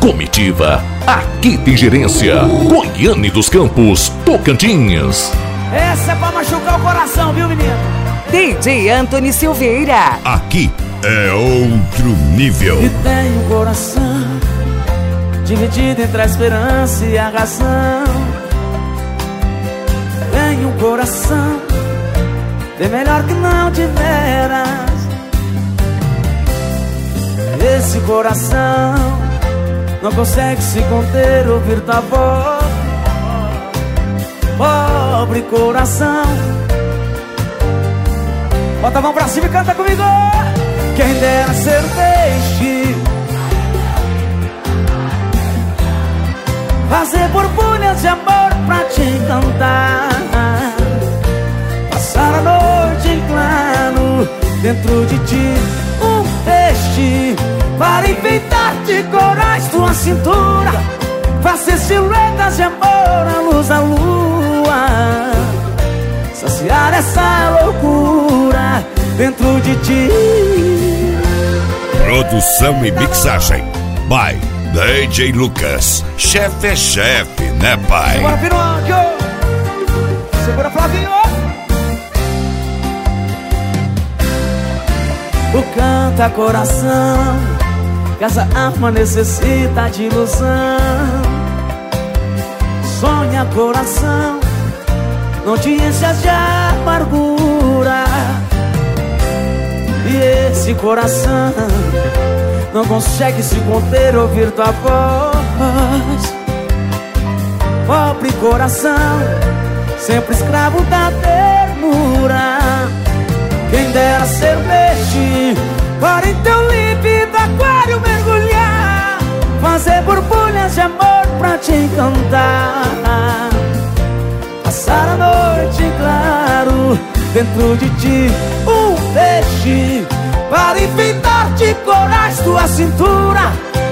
Comitiva, aqui tem gerência. Goiânia dos Campos, Tocantins. Essa é pra machucar o coração, viu, menino? DJ Antony Silveira. Aqui é outro nível. E tem um coração dividido entre a esperança e a razão. Tem um coração bem melhor que não tiveras. Esse coração não consegue se conter, ouvir tua voz. Pobre coração. Bota a mão pra cima e canta comigo. Quem dera ser peixe, fazer borbulhas de amor pra te encantar, passar a noite em claro dentro de ti. Um peixe para enfeitar de corais tua cintura, fazer silhuetas de amor à luz da lua, saciar essa loucura dentro de ti. Produção e mixagem by DJ Lucas. Chefe é chefe, né, pai? Segura, Pinóquio. Segura, Flavinho. O canta coração, que essa alma necessita de ilusão. Sonha coração, não te enchas de amargura. E esse coração não consegue se conter, ouvir tua voz. Pobre coração, sempre escravo da ternura. Quem dera ser peixe, para em teu límpido aquário mergulhar, fazer borbulhas de amor pra te encantar, passar a noite em claro dentro de ti. Um peixe para enfeitar de corais tua cintura.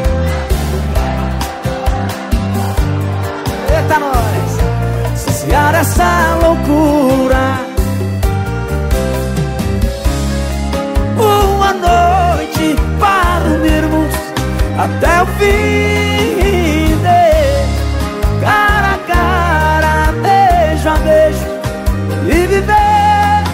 Eita nós, saciar essa loucura. Uma noite para unirmos até o fim de cara a cara, beijo a beijo, e viver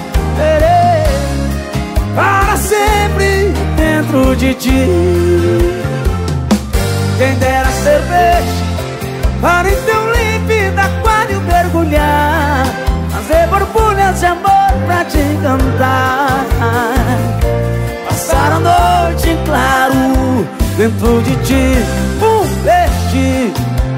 para sempre dentro de ti. Quem dera ser peixe, para em teu límpido aquário mergulhar, fazer borbulhas de amor pra te encantar, passar a noite em claro dentro de ti. Um peixe,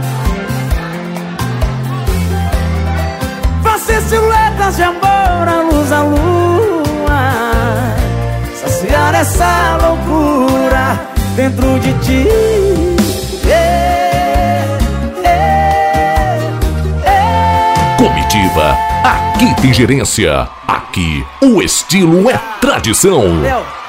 fazer silhuetas de amor à luz da lua, saciar essa loucura dentro de ti. Comitiva, aqui tem gerência. Aqui o estilo é tradição.